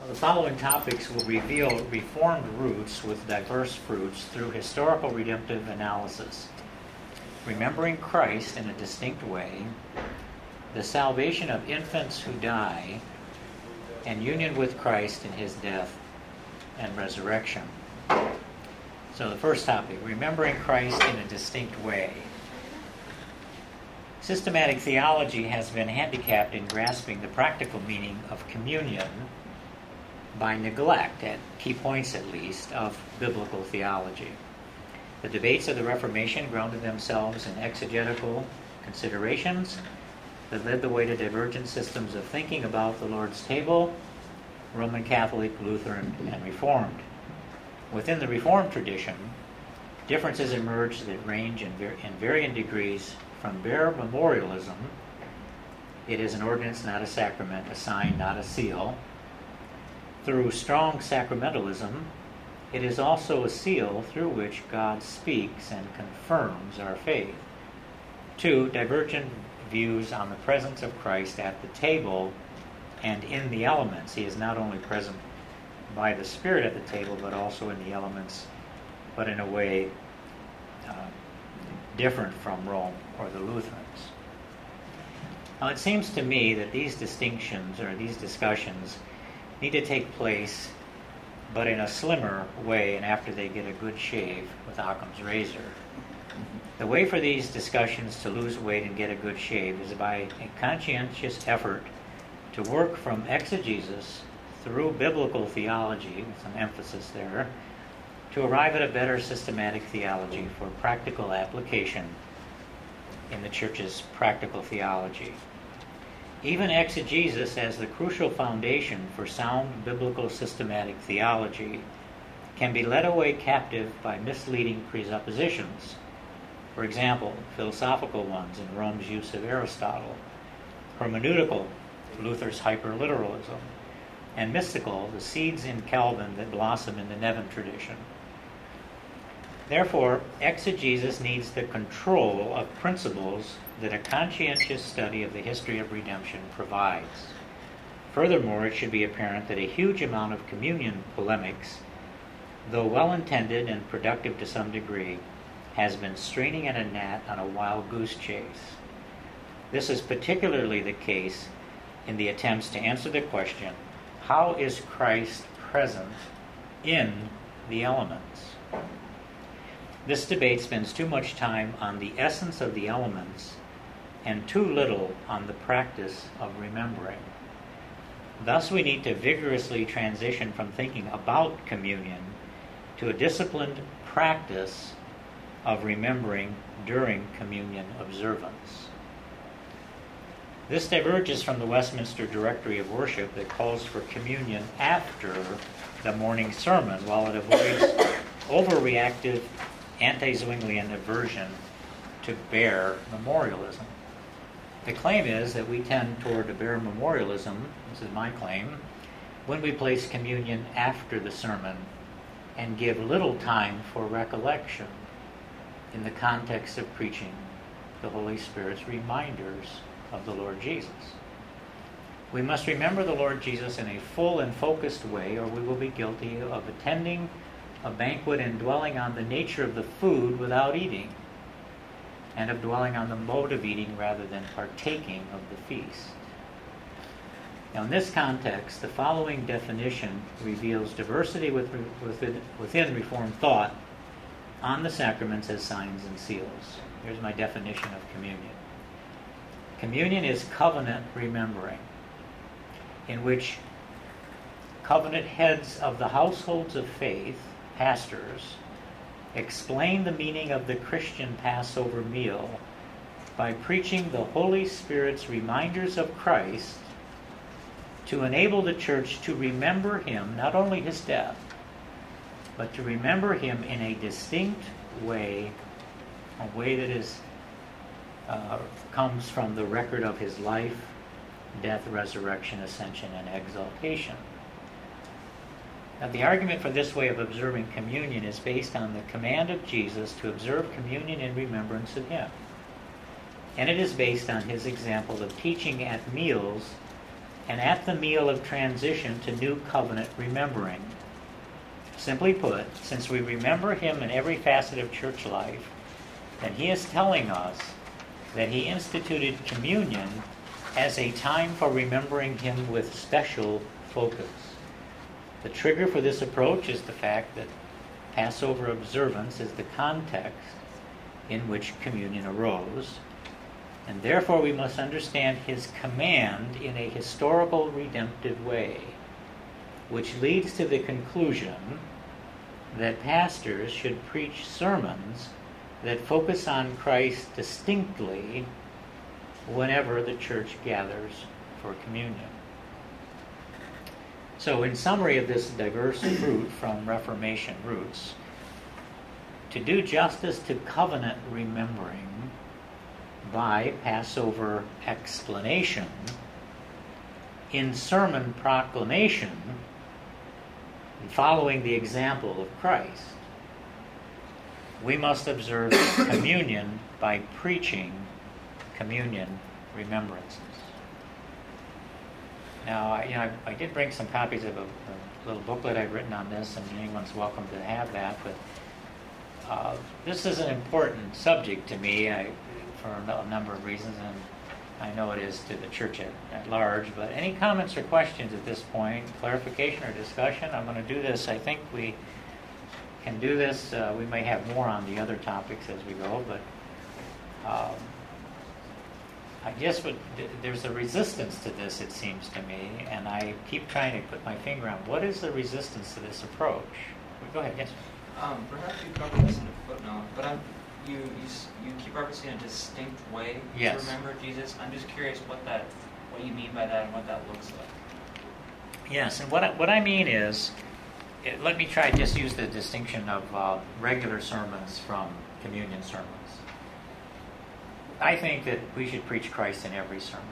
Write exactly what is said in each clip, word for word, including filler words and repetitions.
The following topics will reveal Reformed roots with diverse fruits through historical redemptive analysis. Remembering Christ in a distinct way, the salvation of infants who die, and union with Christ in his death and resurrection. So the first topic, remembering Christ in a distinct way. Systematic theology has been handicapped in grasping the practical meaning of communion by neglect, at key points at least, of biblical theology. The debates of the Reformation grounded themselves in exegetical considerations that led the way to divergent systems of thinking about the Lord's table, Roman Catholic, Lutheran, and Reformed. Within the Reformed tradition, differences emerged that range in, var- in varying degrees from bare memorialism, it is an ordinance, not a sacrament, a sign, not a seal, through strong sacramentalism, it is also a seal through which God speaks and confirms our faith. Two, divergent views on the presence of Christ at the table and in the elements. He is not only present by the Spirit at the table, but also in the elements, but in a way uh, different from Rome or the Lutherans. Now, it seems to me that these distinctions or these discussions need to take place, but in a slimmer way and after they get a good shave with Occam's razor. The way for these discussions to lose weight and get a good shave is by a conscientious effort to work from exegesis through biblical theology, with some emphasis there, to arrive at a better systematic theology for practical application in the Church's practical theology. Even exegesis as the crucial foundation for sound biblical systematic theology can be led away captive by misleading presuppositions. For example, philosophical ones in Rome's use of Aristotle, hermeneutical, Luther's hyperliteralism, and mystical, the seeds in Calvin that blossom in the Nevin tradition. Therefore, exegesis needs the control of principles that a conscientious study of the history of redemption provides. Furthermore, it should be apparent that a huge amount of communion polemics, though well-intended and productive to some degree, has been straining at a gnat on a wild goose chase. This is particularly the case in the attempts to answer the question, how is Christ present in the elements? This debate spends too much time on the essence of the elements and too little on the practice of remembering. Thus, we need to vigorously transition from thinking about communion to a disciplined practice of remembering during communion observance. This diverges from the Westminster Directory of Worship that calls for communion after the morning sermon, while it avoids overreactive anti-Zwinglian aversion to bare memorialism. The claim is that we tend toward a bare memorialism, this is my claim, when we place communion after the sermon and give little time for recollection in the context of preaching the Holy Spirit's reminders of the Lord Jesus. We must remember the Lord Jesus in a full and focused way, or we will be guilty of attending a banquet and dwelling on the nature of the food without eating, and of dwelling on the mode of eating rather than partaking of the feast. Now, in this context, the following definition reveals diversity within, within Reformed thought on the sacraments as signs and seals. Here's my definition of communion. Communion is covenant remembering, in which covenant heads of the households of faith, pastors, explain the meaning of the Christian Passover meal by preaching the Holy Spirit's reminders of Christ to enable the church to remember him, not only his death, but to remember him in a distinct way, a way that is uh, comes from the record of his life, death, resurrection, ascension, and exaltation. Now, the argument for this way of observing communion is based on the command of Jesus to observe communion in remembrance of him. And it is based on his example of teaching at meals and at the meal of transition to new covenant remembering. Simply put, since we remember him in every facet of church life, then he is telling us that he instituted communion as a time for remembering him with special focus. The trigger for this approach is the fact that Passover observance is the context in which communion arose, and therefore we must understand his command in a historical redemptive way, which leads to the conclusion that pastors should preach sermons that focus on Christ distinctly whenever the church gathers for communion. So, in summary of this diverse fruit from Reformation roots, to do justice to covenant remembering by Passover explanation, in sermon proclamation, and following the example of Christ, we must observe communion by preaching communion remembrances. Now, I, you know, I, I did bring some copies of a, a little booklet I've written on this, and anyone's welcome to have that. But uh, this is an important subject to me I, for a number of reasons, and I know it is to the church at, at large. But any comments or questions at this point, clarification or discussion? I'm going to do this. I think we can do this. Uh, we may have more on the other topics as we go, but um, I guess what, there's a resistance to this, it seems to me, and I keep trying to put my finger on what is the resistance to this approach. Go ahead, yes. Um, perhaps you covered this in a footnote, but I'm, you, you you keep referencing a distinct way yes. to remember Jesus. I'm just curious what that what you mean by that and what that looks like. Yes, and what I, what I mean is, it, let me try to just use the distinction of uh, regular sermons from communion sermons. I think that we should preach Christ in every sermon.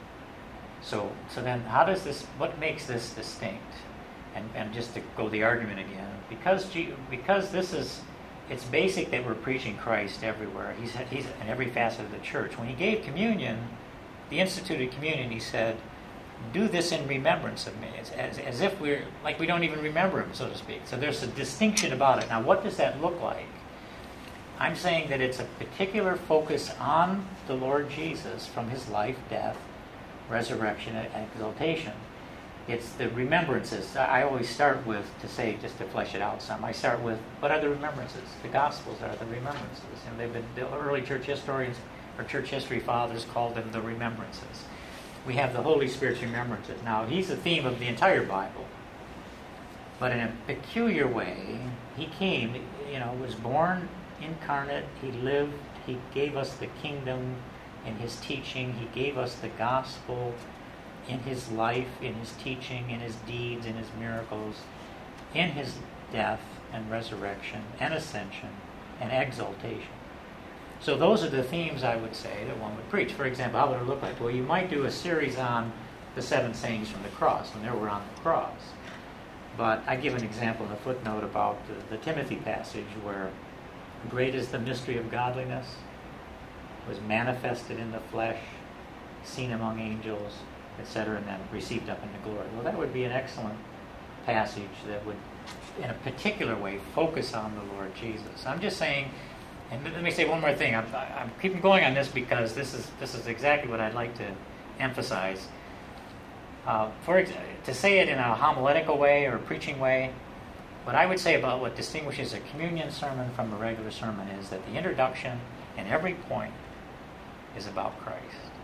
So, so then, how does this? What makes this distinct? And and just to go the argument again, because G, because this is, it's basic that we're preaching Christ everywhere. He's he's in every facet of the church. When he gave communion, the instituted communion, he said, "Do this in remembrance of me." It's as as if we're like we don't even remember him, so to speak. So there's a distinction about it. Now, what does that look like? I'm saying that it's a particular focus on the Lord Jesus from his life, death, resurrection, and exaltation. It's the remembrances. I always start with, to say, just to flesh it out some, I start with, what are the remembrances? The Gospels are the remembrances. And they've been, the early church historians or church history fathers called them the remembrances. We have the Holy Spirit's remembrances. Now, he's the theme of the entire Bible. But in a peculiar way, he came, you know, was born incarnate, he lived, he gave us the kingdom in his teaching, he gave us the gospel in his life, in his teaching, in his deeds, in his miracles, in his death and resurrection and ascension and exaltation. So those are the themes, I would say, that one would preach. For example, how would it look like? Well, you might do a series on the seven sayings from the cross, when they were on the cross. But I give an example in a footnote about the, the Timothy passage where great is the mystery of godliness, was manifested in the flesh, seen among angels, et cetera, and then received up into glory. Well, that would be an excellent passage that would, in a particular way, focus on the Lord Jesus. I'm just saying, and let me say one more thing. I'm, I'm keeping going on this because this is this is exactly what I'd like to emphasize. Uh, for to say it in a homiletical way or a preaching way, what I would say about what distinguishes a communion sermon from a regular sermon is that the introduction and every point is about Christ.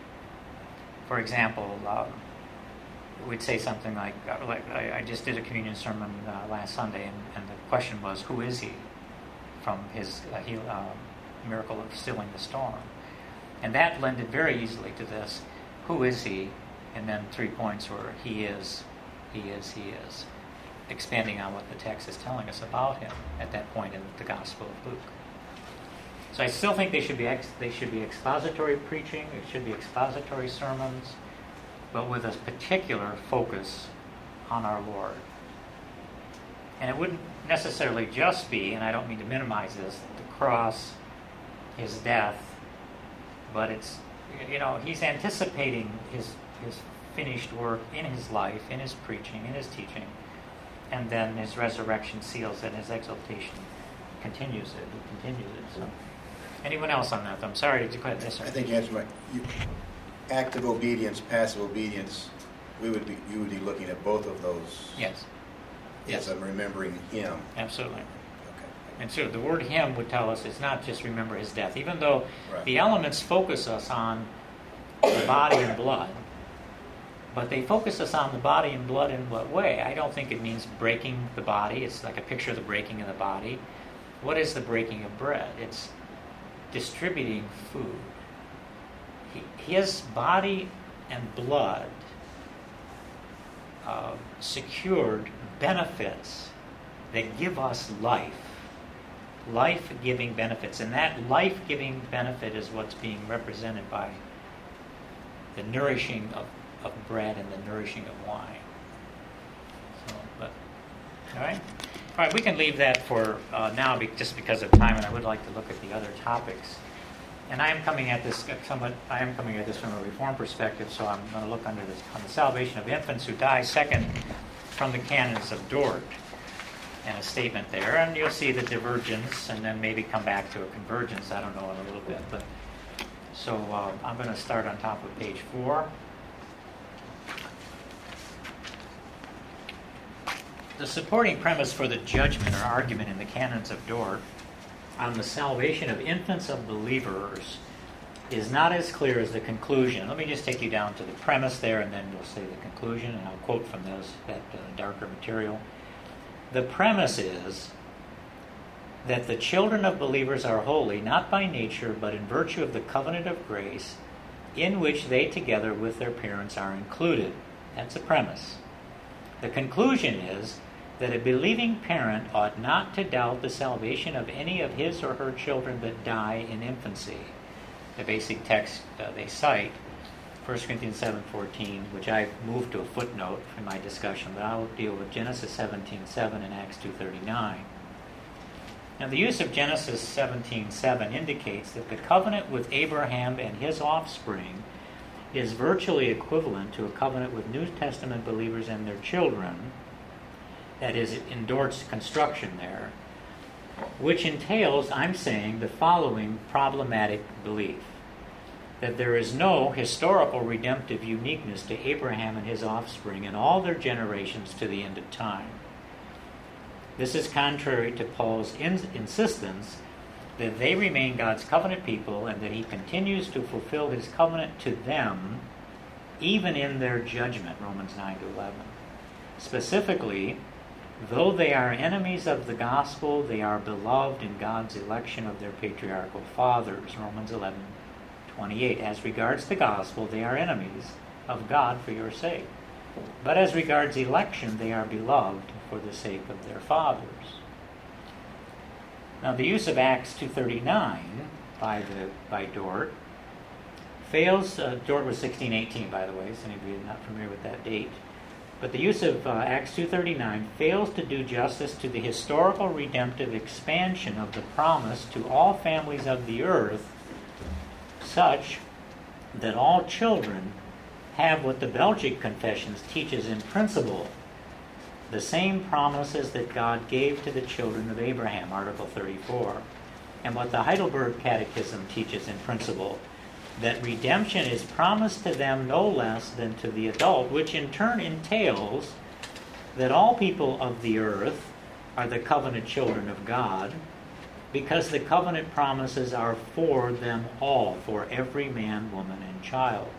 For example, uh, we'd say something like, uh, like I, I just did a communion sermon uh, last Sunday, and, and the question was, who is he? From his uh, heal, uh, miracle of stilling the storm. And that lended very easily to this, who is he? And then three points were, he is, he is, he is. Expanding on what the text is telling us about him at that point in the Gospel of Luke. So I still think they should be ex- they should be expository preaching, it should be expository sermons, but with a particular focus on our Lord. And it wouldn't necessarily just be, and I don't mean to minimize this, the cross, his death, but it's, you know, he's anticipating his his finished work in his life, in his preaching, in his teaching, and then his resurrection seals it, his exaltation continues it. He continues it. So, anyone else on that? I'm sorry to quit this. I think you answered my you, active obedience, passive obedience. We would be you would be looking at both of those. Yes. Yes, I'm remembering him. Absolutely. Okay. And so the word him would tell us it's not just remember his death, even though Right. the elements focus us on the body and blood. But they focus us on the body and blood in what way? I don't think it means breaking the body. It's like a picture of the breaking of the body. What is the breaking of bread? It's distributing food. He, his body and blood uh, secured benefits that give us life. Life-giving benefits. And that life-giving benefit is what's being represented by the nourishing of, of bread and the nourishing of wine. So, but, all right? All right, we can leave that for uh, now be, just because of time, and I would like to look at the other topics. And I am coming at this somewhat, I am coming at this from a Reform perspective, so I'm going to look under this, on the salvation of infants who die, second from the canons of Dort, and a statement there. And you'll see the divergence, and then maybe come back to a convergence, I don't know, in a little bit. But so uh, I'm going to start on top of page four. The supporting premise for the judgment or argument in the canons of Dort on the salvation of infants of believers is not as clear as the conclusion. Let me just take you down to the premise there, and then we'll say the conclusion, and I'll quote from those that uh, darker material. The premise is that the children of believers are holy, not by nature, but in virtue of the covenant of grace, in which they together with their parents are included. That's a premise. The conclusion is that a believing parent ought not to doubt the salvation of any of his or her children that die in infancy. The basic text uh, they cite, First Corinthians seven fourteen, which I've moved to a footnote in my discussion, but I'll deal with Genesis seventeen seven and Acts two thirty-nine. Now, the use of Genesis seventeen seven indicates that the covenant with Abraham and his offspring is virtually equivalent to a covenant with New Testament believers and their children. That is, in Dort's construction there, which entails, I'm saying, the following problematic belief: that there is no historical redemptive uniqueness to Abraham and his offspring and all their generations to the end of time. This is contrary to Paul's in- insistence that they remain God's covenant people and that he continues to fulfill his covenant to them even in their judgment, Romans nine to eleven. Specifically, though they are enemies of the gospel, they are beloved in God's election of their patriarchal fathers, Romans eleven twenty-eight. As regards the gospel, they are enemies of God for your sake. But as regards election, they are beloved for the sake of their fathers. Now, the use of Acts two thirty-nine by the by Dort fails. Uh, Dort was sixteen eighteen, by the way, so anybody is not familiar with that date. But the use of uh, Acts two thirty-nine fails to do justice to the historical redemptive expansion of the promise to all families of the earth, such that all children have what the Belgic Confessions teaches in principle, the same promises that God gave to the children of Abraham, Article thirty-four, and what the Heidelberg Catechism teaches in principle, that redemption is promised to them no less than to the adult, which in turn entails that all people of the earth are the covenant children of God, because the covenant promises are for them all, for every man, woman, and child.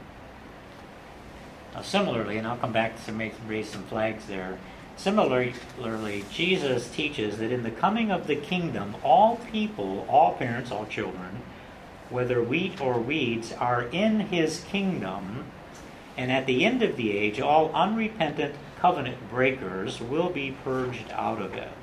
Now, similarly, and I'll come back to make, raise some flags there, similarly, Jesus teaches that in the coming of the kingdom, all people, all parents, all children, whether wheat or weeds, are in his kingdom, and at the end of the age, all unrepentant covenant breakers will be purged out of it.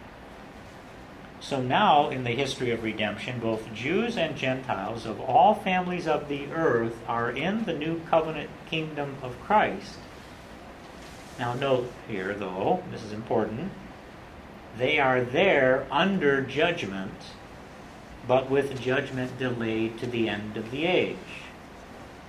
So now, in the history of redemption, both Jews and Gentiles of all families of the earth are in the new covenant kingdom of Christ. Now note here, though, this is important, they are there under judgment, but with judgment delayed to the end of the age.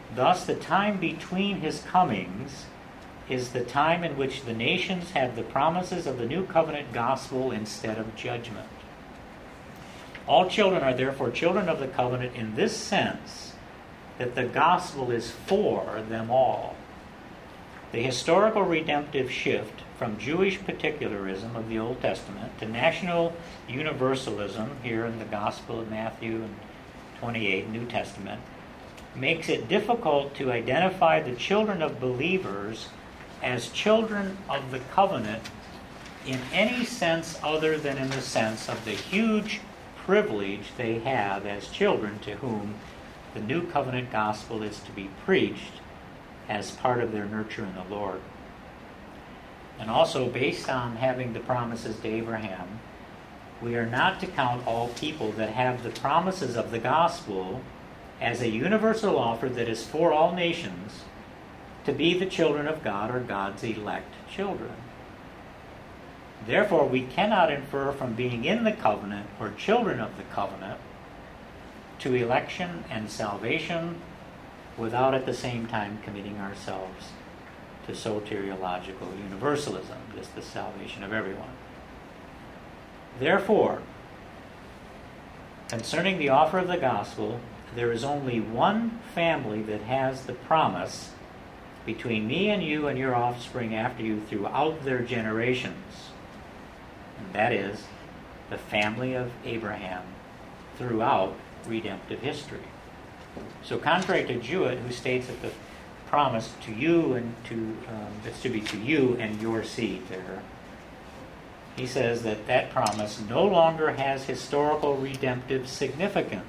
Thus, the time between his comings is the time in which the nations have the promises of the new covenant gospel instead of judgment. All children are therefore children of the covenant in this sense, that the gospel is for them all. The historical redemptive shift from Jewish particularism of the Old Testament to national universalism here in the Gospel of Matthew and twenty-eight, New Testament, makes it difficult to identify the children of believers as children of the covenant in any sense other than in the sense of the huge privilege they have as children to whom the new covenant gospel is to be preached as part of their nurture in the Lord. And also, based on having the promises to Abraham, we are not to count all people that have the promises of the gospel as a universal offer that is for all nations to be the children of God or God's elect children. Therefore, we cannot infer from being in the covenant or children of the covenant to election and salvation without at the same time committing ourselves to soteriological universalism, just the salvation of everyone. Therefore, concerning the offer of the gospel, there is only one family that has the promise between me and you and your offspring after you throughout their generations. And that is the family of Abraham throughout redemptive history. So contrary to Jewett, who states that the promise to you and to, um, that's to be to you and your seed there, he says that that promise no longer has historical redemptive significance.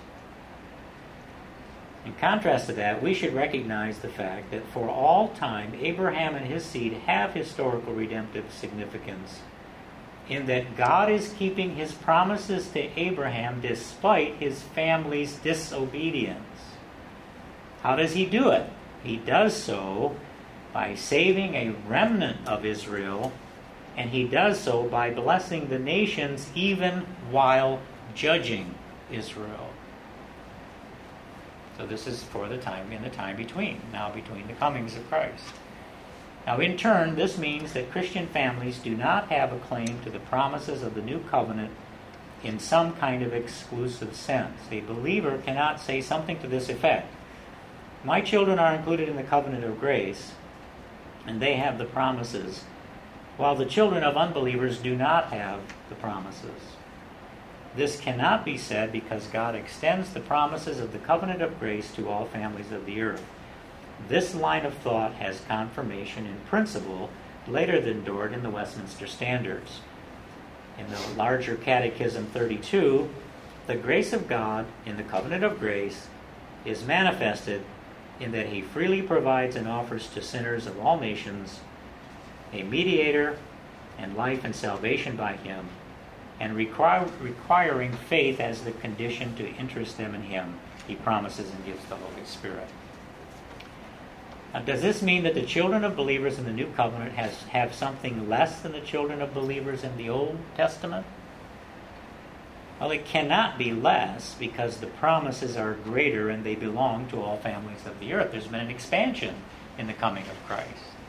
In contrast to that, we should recognize the fact that for all time, Abraham and his seed have historical redemptive significance in that God is keeping his promises to Abraham despite his family's disobedience. How does he do it? He does so by saving a remnant of Israel, and he does so by blessing the nations even while judging Israel. So this is for the time, in the time between, now between the comings of Christ. Now in turn, this means that Christian families do not have a claim to the promises of the new covenant in some kind of exclusive sense. A believer cannot say something to this effect: my children are included in the covenant of grace, and they have the promises, while the children of unbelievers do not have the promises. This cannot be said because God extends the promises of the covenant of grace to all families of the earth. This line of thought has confirmation in principle later than endured in the Westminster Standards. In the larger Catechism thirty-two, the grace of God in the covenant of grace is manifested in that he freely provides and offers to sinners of all nations a mediator and life and salvation by him, and require, requiring faith as the condition to interest them in him, he promises and gives the Holy Spirit. Now, does this mean that the children of believers in the New Covenant has, have something less than the children of believers in the Old Testament? Well, it cannot be less because the promises are greater and they belong to all families of the earth. There's been an expansion in the coming of Christ.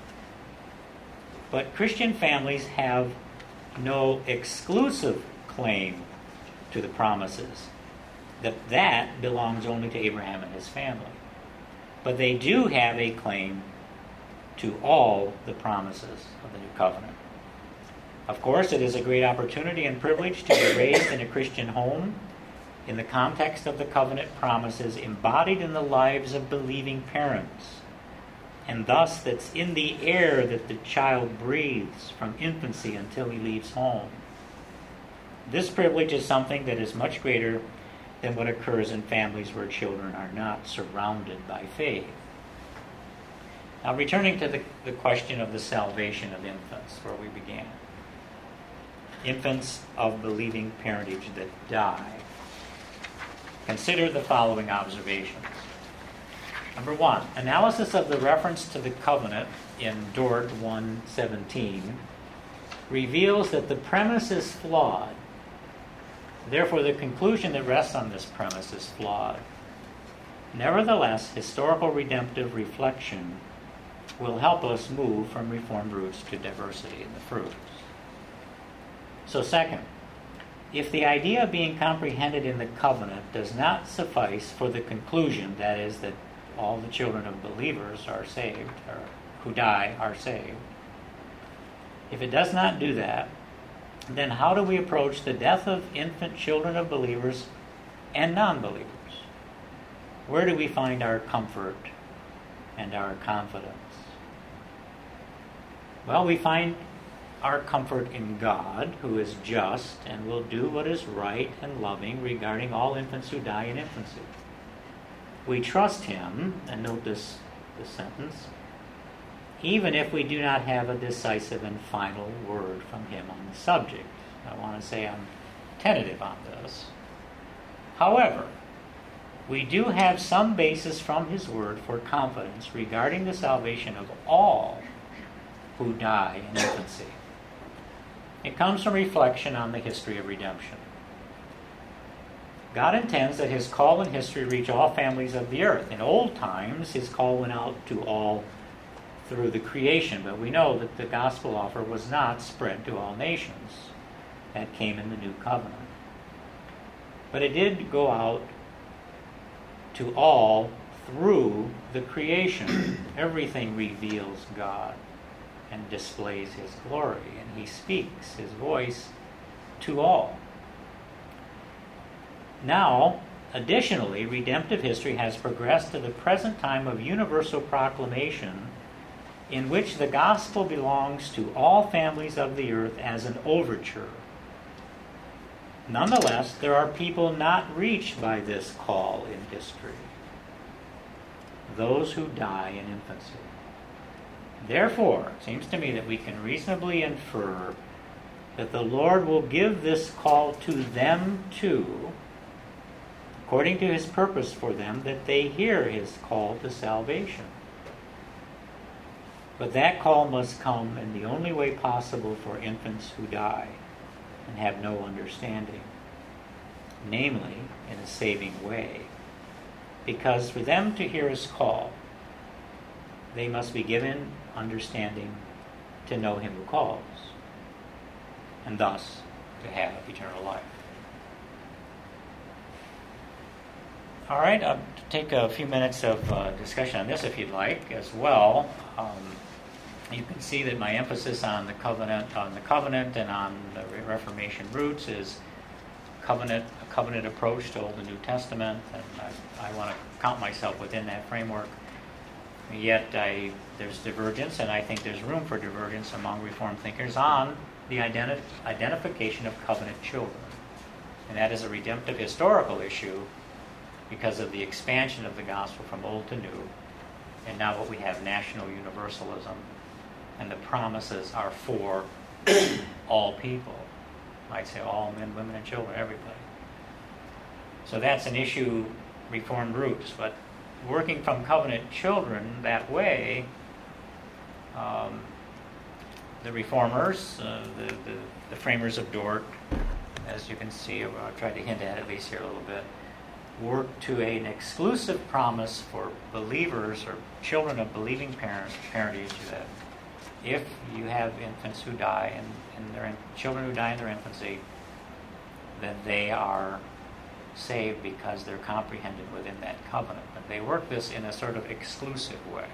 But Christian families have no exclusive claim to the promises. That that belongs only to Abraham and his family. But they do have a claim to all the promises of the New Covenant. Of course, it is a great opportunity and privilege to be raised in a Christian home in the context of the covenant promises embodied in the lives of believing parents, and thus that's in the air that the child breathes from infancy until he leaves home. This privilege is something that is much greater than what occurs in families where children are not surrounded by faith. Now, returning to the, the question of the salvation of infants, where we began. Infants of believing parentage that die. Consider the following observations. Number one, analysis of the reference to the covenant in Dort one seventeen reveals that the premise is flawed. Therefore, the conclusion that rests on this premise is flawed. Nevertheless, historical redemptive reflection will help us move from Reformed roots to diversity in the fruits. So second, if the idea of being comprehended in the covenant does not suffice for the conclusion, that is, that all the children of believers are saved, or who die are saved, if it does not do that, then how do we approach the death of infant children of believers and non-believers? Where do we find our comfort and our confidence? Well, we find our comfort in God, who is just and will do what is right and loving regarding all infants who die in infancy. We trust Him, and note this, this sentence, even if we do not have a decisive and final word from Him on the subject. I want to say I'm tentative on this. However, we do have some basis from His Word for confidence regarding the salvation of all who die in infancy. It comes from reflection on the history of redemption. God intends that His call in history reach all families of the earth. In old times, His call went out to all through the creation, but we know that the gospel offer was not spread to all nations. That came in the new covenant. But it did go out to all through the creation. Everything reveals God and displays His glory, and He speaks His voice to all. Now, additionally, redemptive history has progressed to the present time of universal proclamation, in which the gospel belongs to all families of the earth as an overture. Nonetheless, there are people not reached by this call in history, those who die in infancy. Therefore, it seems to me that we can reasonably infer that the Lord will give this call to them too, according to His purpose for them, that they hear His call to salvation. But that call must come in the only way possible for infants who die and have no understanding, namely, in a saving way. Because for them to hear His call, they must be given understanding to know Him who calls, and thus to have eternal life. All right, I'll take a few minutes of uh, discussion on this if you'd like as well. Um, you can see that my emphasis on the covenant, on the covenant, and on the Reformation roots is covenant, a covenant approach to Old and New Testament, and I, I want to count myself within that framework. Yet I, there's divergence, and I think there's room for divergence among Reformed thinkers on the identi- identification of covenant children, and that is a redemptive historical issue because of the expansion of the gospel from old to new, and now what we have, national universalism, and the promises are for all people. I'd say all men, women, and children, everybody. So that's an issue, Reformed roots, but working from covenant children that way, um, the Reformers, uh, the, the, the framers of Dort, as you can see, I tried to hint at at least here a little bit, work to an exclusive promise for believers or children of believing parents, parentage, that if you have infants who die in, in their in, children who die in their infancy, then they are saved because they're comprehended within that covenant. But they work this in a sort of exclusive way.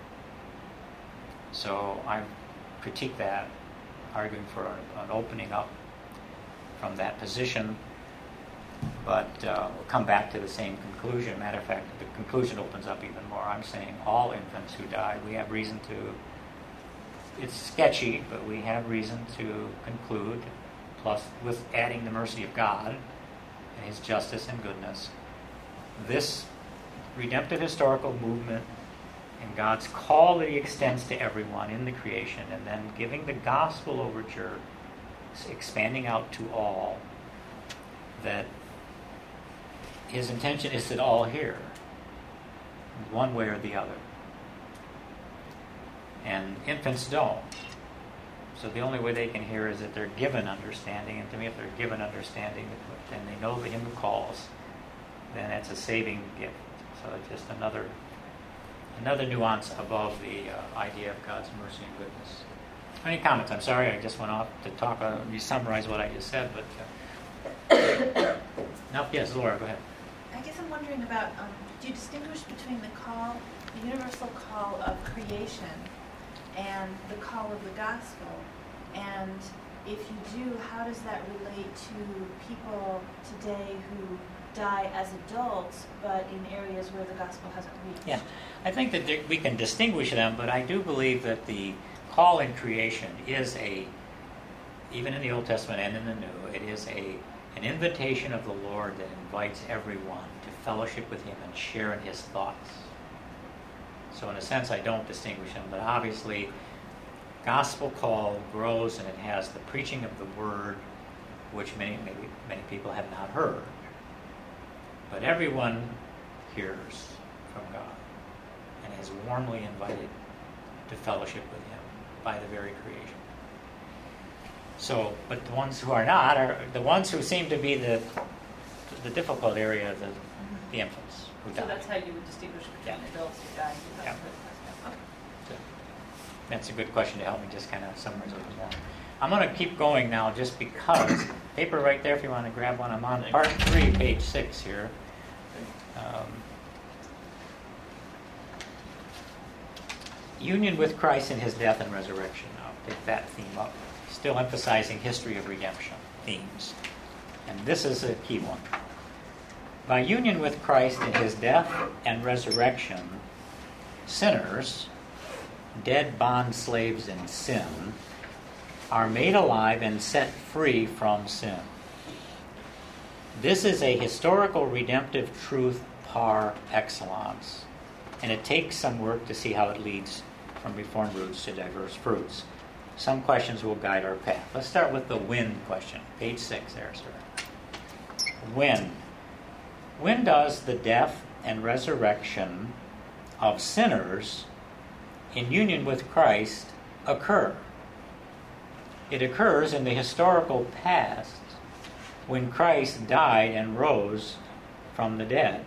So I critique that, arguing for an opening up from that position. But uh, we'll come back to the same conclusion. Matter of fact, the conclusion opens up even more. I'm saying all infants who die, we have reason to, it's sketchy, but we have reason to conclude, plus with adding the mercy of God and His justice and goodness, this redemptive historical movement and God's call that He extends to everyone in the creation, and then giving the gospel overture, expanding out to all, that His intention is that all hear, one way or the other. And infants don't. So the only way they can hear is that they're given understanding. And to me, if they're given understanding, then they know the Him who calls, then it's a saving gift. So it's just another another nuance above the uh, idea of God's mercy and goodness. Any comments? I'm sorry, I just went off to talk. Uh, you summarize what I just said, but uh, no. Yes, Laura, go ahead. I guess I'm wondering about, um, do you distinguish between the call, the universal call of creation and the call of the gospel? And if you do, how does that relate to people today who die as adults, but in areas where the gospel hasn't reached? Yeah, I think that we can distinguish them, but I do believe that the call in creation is a, even in the Old Testament and in the New, it is a an invitation of the Lord that invites everyone to fellowship with Him and share in His thoughts. So in a sense, I don't distinguish them, but obviously, gospel call grows and it has the preaching of the Word, which many maybe many people have not heard. But everyone hears from God and is warmly invited to fellowship with Him by the very creation. So, but the ones who are not are the ones who seem to be the the difficult area of the, the infants who die. So that's how you would distinguish between Yeah. adults who die and Yeah. okay. So, that's a good question to help me just kind of summarize a little more. I'm going to keep going now just because. Paper right there if you want to grab one. I'm on part three, page six here. Um, union with Christ in His death and resurrection. I'll pick that theme up. Still emphasizing history of redemption themes. And this is a key one. By union with Christ in His death and resurrection, sinners, dead bond slaves in sin, are made alive and set free from sin. This is a historical redemptive truth par excellence, and it takes some work to see how it leads from reformed roots to diverse fruits. Some questions will guide our path. Let's start with the when question. Page six there, sir. When? When does the death and resurrection of sinners in union with Christ occur? It occurs in the historical past when Christ died and rose from the dead.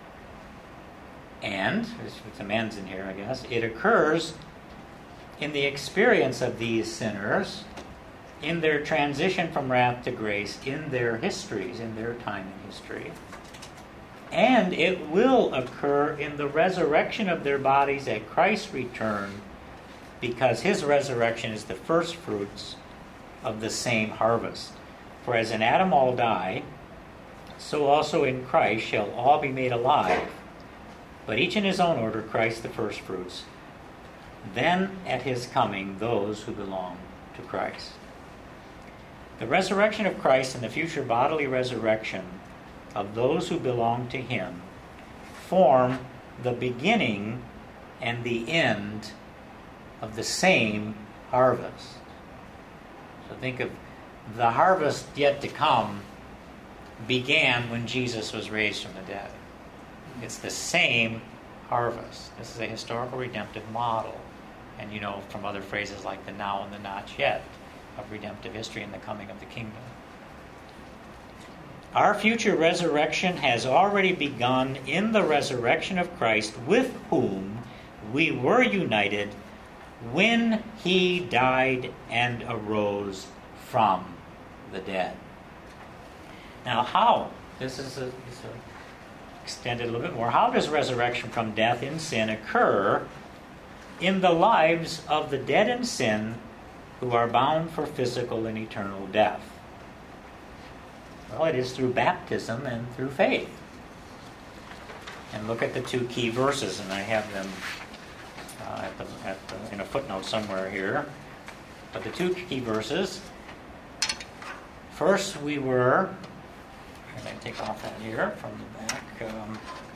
And, there's some ends in here, I guess, it occurs in the experience of these sinners, in their transition from wrath to grace, in their histories, in their time in history. And it will occur in the resurrection of their bodies at Christ's return, because His resurrection is the first fruits of the same harvest. For as in Adam all die, so also in Christ shall all be made alive, but each in his own order, Christ the first fruits, then at His coming those who belong to Christ. The resurrection of Christ and the future bodily resurrection of those who belong to Him form the beginning and the end of the same harvest. So think of the harvest yet to come began when Jesus was raised from the dead. It's the same harvest. This is a historical redemptive model. And you know from other phrases like the now and the not yet of redemptive history and the coming of the kingdom. Our future resurrection has already begun in the resurrection of Christ, with whom we were united when He died and arose from the dead. Now how? This is, a, this is a extended a little bit more. How does resurrection from death in sin occur in the lives of the dead in sin who are bound for physical and eternal death? Well, it is through baptism and through faith. And look at the two key verses, and I have them uh, at the, at the, in a footnote somewhere here. But the two key verses, first we were, I'm going to take off that here from the back, um,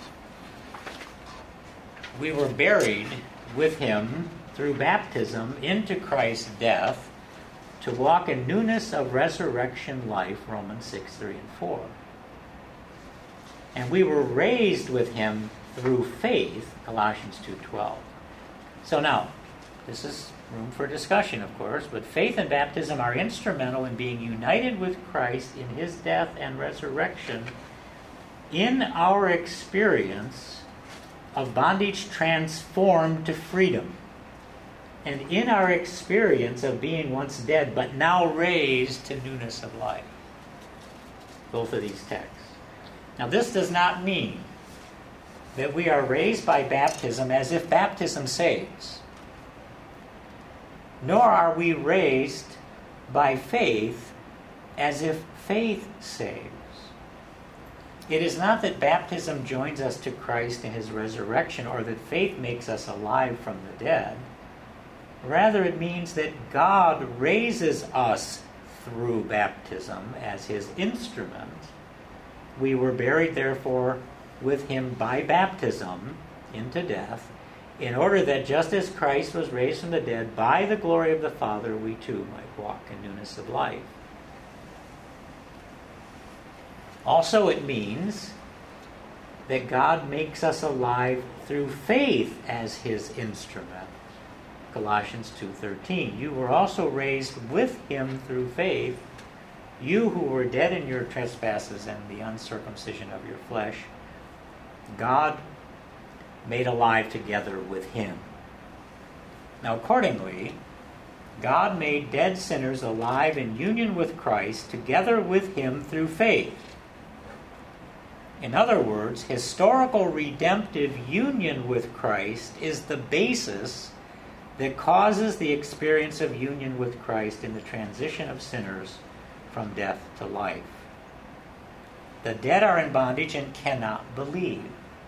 we were buried with Him through baptism into Christ's death, to walk in newness of resurrection life, Romans six, three and four. And we were raised with Him through faith, Colossians two twelve. So now, this is room for discussion, of course, but faith and baptism are instrumental in being united with Christ in His death and resurrection in our experience of bondage transformed to freedom. And in our experience of being once dead, but now raised to newness of life. Both of these texts. Now, this does not mean that we are raised by baptism as if baptism saves. Nor are we raised by faith as if faith saves. It is not that baptism joins us to Christ in his resurrection, or that faith makes us alive from the dead. Rather, it means that God raises us through baptism as his instrument. We were buried, therefore, with him by baptism into death, in order that just as Christ was raised from the dead by the glory of the Father, we too might walk in newness of life. Also, it means that God makes us alive through faith as his instrument. Colossians two thirteen. You were also raised with him through faith, you who were dead in your trespasses and the uncircumcision of your flesh, God made alive together with him. Now, accordingly, God made dead sinners alive in union with Christ together with him through faith. In other words, historical redemptive union with Christ is the basis that causes the experience of union with Christ in the transition of sinners from death to life. The dead are in bondage and cannot believe.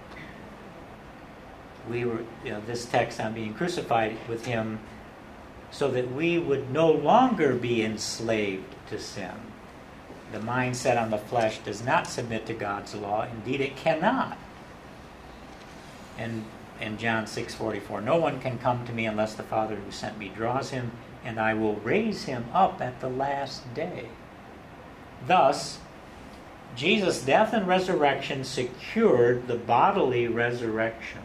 We were, you know, this text on being crucified with him so that we would no longer be enslaved to sin. The mind set on the flesh does not submit to God's law. Indeed, it cannot. And in John six forty-four, no one can come to me unless the Father who sent me draws him, and I will raise him up at the last day. Thus, Jesus' death and resurrection secured the bodily resurrection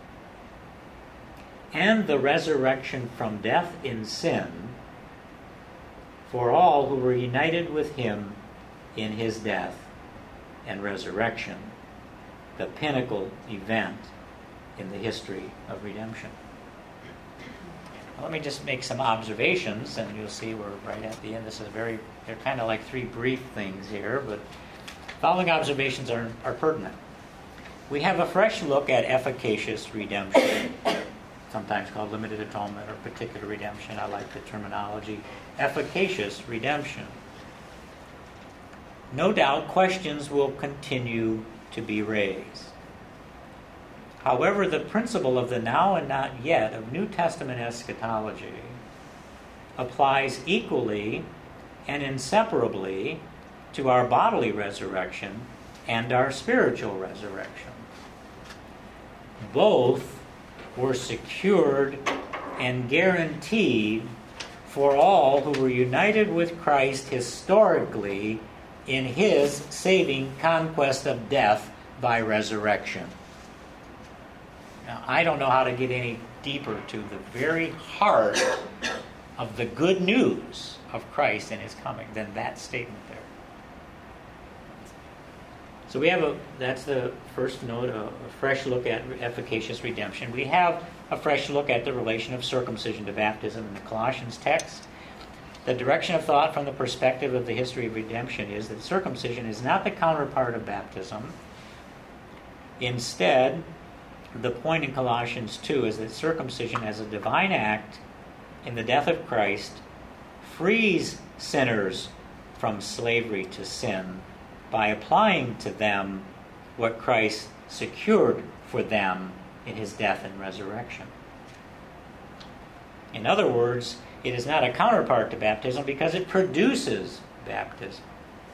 and the resurrection from death in sin for all who were united with him in his death and resurrection, the pinnacle event in the history of redemption. Now, let me just make some observations, and you'll see we're right at the end. This is very, they're kind of like three brief things here, but following observations are, are pertinent. We have a fresh look at efficacious redemption, sometimes called limited atonement or particular redemption. I like the terminology. Efficacious redemption. No doubt questions will continue to be raised. However, the principle of the now and not yet of New Testament eschatology applies equally and inseparably to our bodily resurrection and our spiritual resurrection. Both were secured and guaranteed for all who were united with Christ historically in his saving conquest of death by resurrection. Now, I don't know how to get any deeper to the very heart of the good news of Christ and his coming than that statement there. So we have a, that's the first note, a, a fresh look at efficacious redemption. We have a fresh look at the relation of circumcision to baptism in the Colossians text. The direction of thought from the perspective of the history of redemption is that circumcision is not the counterpart of baptism. Instead, the point in Colossians two is that circumcision as a divine act in the death of Christ frees sinners from slavery to sin by applying to them what Christ secured for them in his death and resurrection. In other words, it is not a counterpart to baptism because it produces baptism.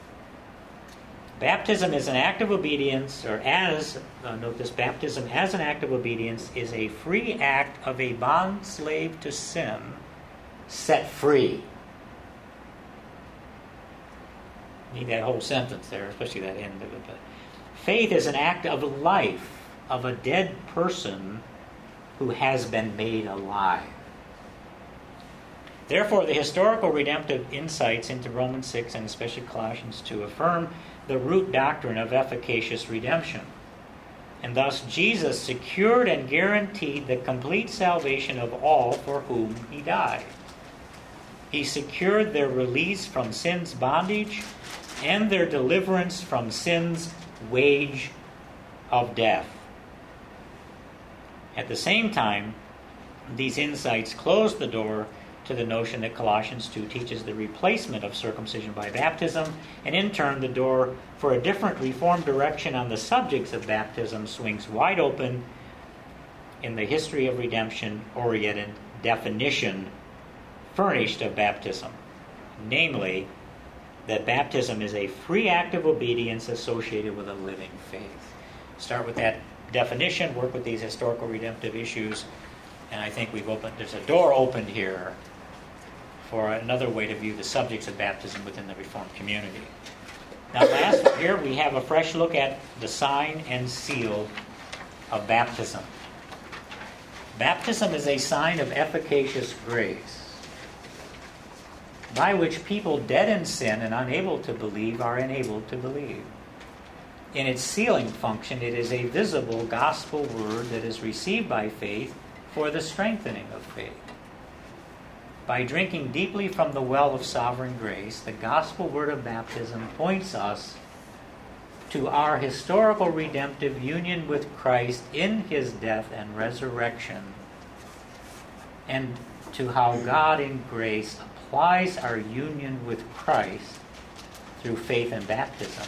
Baptism is an act of obedience, or as, uh, note this, baptism as an act of obedience is a free act of a bond slave to sin set free. Need that whole sentence there, especially that end of it. But faith is an act of life of a dead person who has been made alive. Therefore, the historical redemptive insights into Romans six and especially Colossians two affirm the root doctrine of efficacious redemption. And thus Jesus secured and guaranteed the complete salvation of all for whom he died. He secured their release from sin's bondage and their deliverance from sin's wage of death. At the same time, these insights closed the door to the notion that Colossians two teaches the replacement of circumcision by baptism, and in turn the door for a different Reformed direction on the subjects of baptism swings wide open in the history of redemption-oriented definition furnished of baptism, namely that baptism is a free act of obedience associated with a living faith. Start with that definition, work with these historical redemptive issues, and I think we've opened, there's a door opened here for another way to view the subjects of baptism within the Reformed community. Now last, here we have a fresh look at the sign and seal of baptism. Baptism is a sign of efficacious grace, by which people dead in sin and unable to believe are enabled to believe. In its sealing function, it is a visible gospel word that is received by faith for the strengthening of faith. By drinking deeply from the well of sovereign grace, the gospel word of baptism points us to our historical redemptive union with Christ in his death and resurrection, and to how God in grace applies our union with Christ through faith and baptism.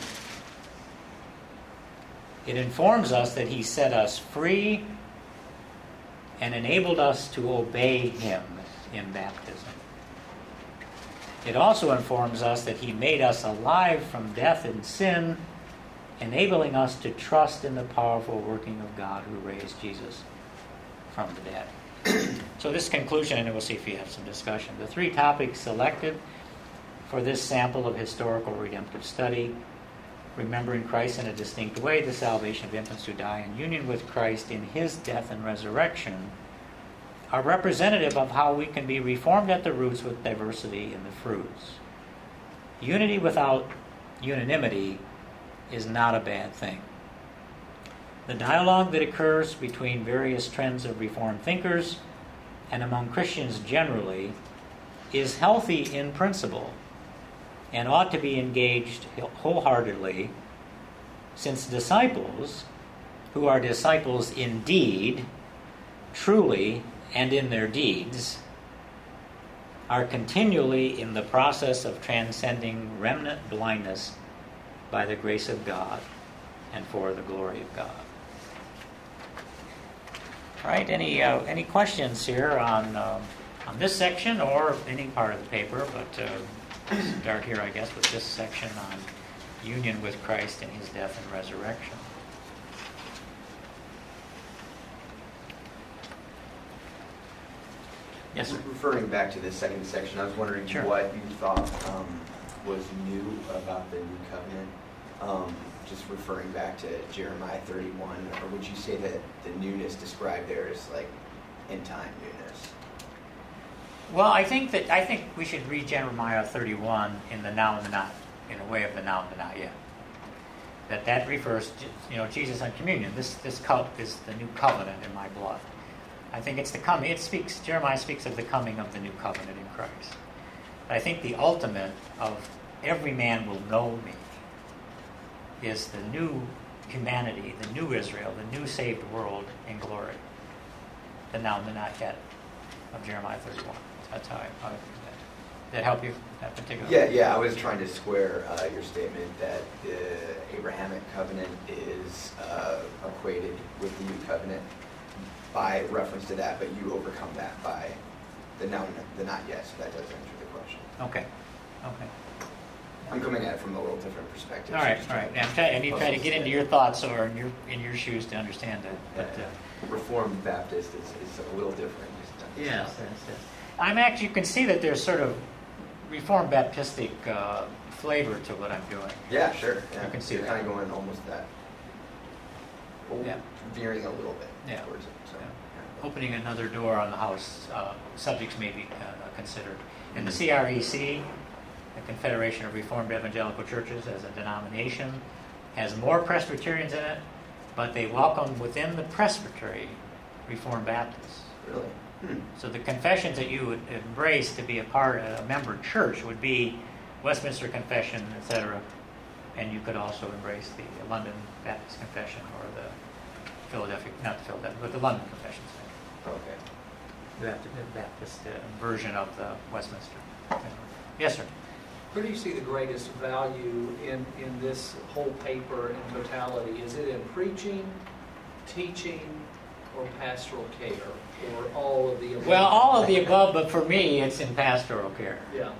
It informs us that he set us free and enabled us to obey him in baptism. It also informs us that he made us alive from death and sin, enabling us to trust in the powerful working of God who raised Jesus from the dead. So this conclusion, and we'll see if you have some discussion. The three topics selected for this sample of historical redemptive study: remembering Christ in a distinct way, the salvation of infants who die in union with Christ in his death and resurrection, are representative of how we can be reformed at the roots with diversity in the fruits. Unity without unanimity is not a bad thing. The dialogue that occurs between various trends of Reformed thinkers and among Christians generally is healthy in principle and ought to be engaged wholeheartedly, since disciples, who are disciples indeed, truly, and in their deeds, are continually in the process of transcending remnant blindness by the grace of God and for the glory of God. All right, any uh, any questions here on um, on this section or any part of the paper? But uh, start here, I guess, with this section on union with Christ in his death and resurrection. Yes, sir. Referring back to this second section, I was wondering Sure. what you thought um, was new about the new covenant. Um, just referring back to Jeremiah thirty-one, or would you say that the newness described there is like end time newness? Well, I think that I think we should read Jeremiah thirty-one in the now and the not, in a way of the now and the not yet. That that refers to, you know, Jesus and communion. This this cup is the new covenant in my blood. I think it's the coming. It speaks. Jeremiah speaks of the coming of the new covenant in Christ. But I think the ultimate of every man will know me is the new humanity, the new Israel, the new saved world in glory. The now and the not yet of Jeremiah thirty-one. That's how I, how I view that. That help you, that particular? Yeah, yeah. I was trying to square uh, your statement that the Abrahamic covenant is uh, equated with the new covenant by reference to that, but you overcome that by the now and the not yet. So that does answer the question. Okay. Okay. I'm coming at it from a little different perspective. All so right, just all trying right. to And I'm trying, and you try to puzzle get into that. your thoughts or in your in your shoes to understand that. But Yeah. uh, Reformed Baptist is, is a little different. Just to yes, understand. yes, yes. I'm actually. You can see that there's sort of Reformed Baptistic uh, flavor to what I'm doing. Yeah, sure. Yeah. You can see You're that. kind of going almost that. Oh, Yeah. veering a little bit Yeah. towards it. So. Yeah. Opening another door on the house. Uh, subjects may be uh, considered. And the C R E C, the Confederation of Reformed Evangelical Churches, as a denomination, has more Presbyterians in it but they welcome within the presbytery Reformed Baptists. Really? Hmm. So the confessions that you would embrace to be a part of a member church would be Westminster Confession, et cetera. And you could also embrace the London Baptist Confession or the Philadelphia, not the Philadelphia, but the London Confession. Okay. The Baptist, Baptist uh, version of the Westminster. Yes, sir. Where do you see the greatest value in, in this whole paper in totality? Is it in preaching, teaching, or pastoral care, or all of the above? Well, all of the above, but for me, it's in pastoral care. Yeah.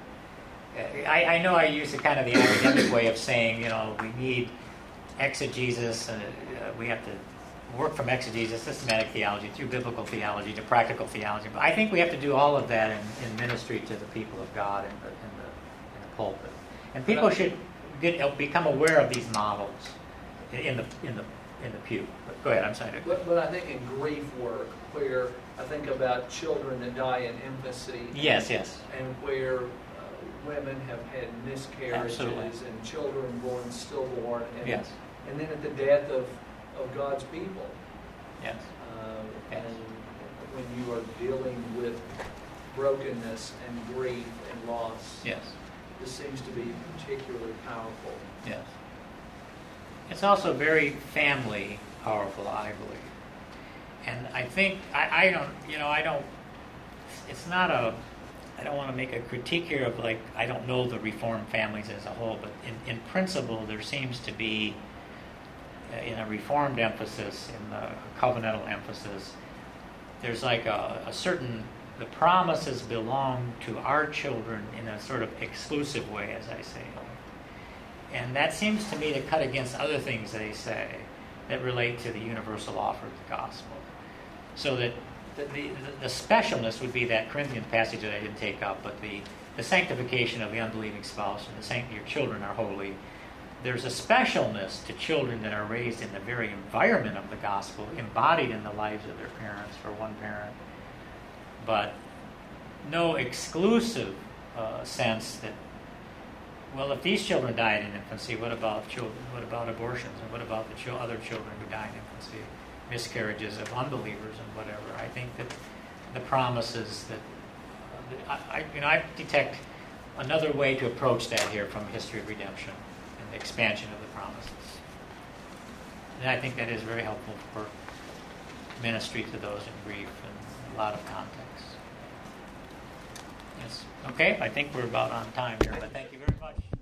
I, I know I use the kind of the academic way of saying, you know, we need exegesis, and uh, we have to work from exegesis, systematic theology, through biblical theology to practical theology. But I think we have to do all of that in, in ministry to the people of God in the, in the, in the pulpit. And people should get, become aware of these models in the in the in the pew. But go ahead, I'm sorry. But, but I think in grief work, where I think about children that die in infancy. Yes, yes. And where uh, women have had miscarriages. Absolutely. And children born stillborn. And, Yes. And then at the death of, of God's people. Yes. Uh, Yes. And when you are dealing with brokenness and grief and loss, Yes. this seems to be particularly powerful. Yes. It's also very family powerful, I believe. And I think, I, I don't, you know, I don't, it's not a, I don't want to make a critique here of like, I don't know the Reformed families as a whole, but in, in principle, there seems to be, uh, in a Reformed emphasis, in the covenantal emphasis, there's like a, a certain, the promises belong to our children in a sort of exclusive way, as I say. And that seems to me to cut against other things they say that relate to the universal offer of the gospel. So that the, the, the specialness would be that Corinthian passage that I didn't take up, but the, the sanctification of the unbelieving spouse and the sanct- your children are holy. There's a specialness to children that are raised in the very environment of the gospel, embodied in the lives of their parents, for one parent, but no exclusive uh, sense that, well, if these children died in infancy, what about children? What about abortions? And what about the ch- other children who die in infancy? Miscarriages of unbelievers and whatever. I think that the promises that, uh, that I, I, you know, I detect another way to approach that here from History of Redemption and the expansion of the promises. And I think that is very helpful for ministry to those in grief and a lot of context. Yes. Okay, I think we're about on time here, but thank you very much.